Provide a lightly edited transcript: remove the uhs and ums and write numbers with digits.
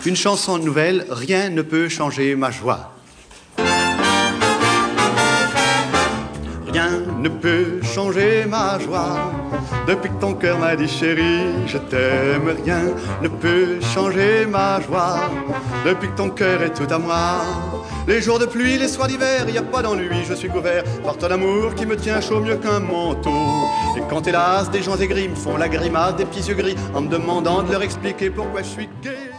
Une chanson nouvelle, rien ne peut changer ma joie. Rien ne peut changer ma joie. Depuis que ton cœur m'a dit chérie, je t'aime, rien ne peut changer ma joie. Depuis que ton cœur est tout à moi. Les jours de pluie, les soirs d'hiver, y a pas d'ennui, je suis couvert par ton amour qui me tient chaud mieux qu'un manteau. Et quand hélas des gens aigris me font la grimace des petits yeux gris en me demandant de leur expliquer pourquoi je suis gai.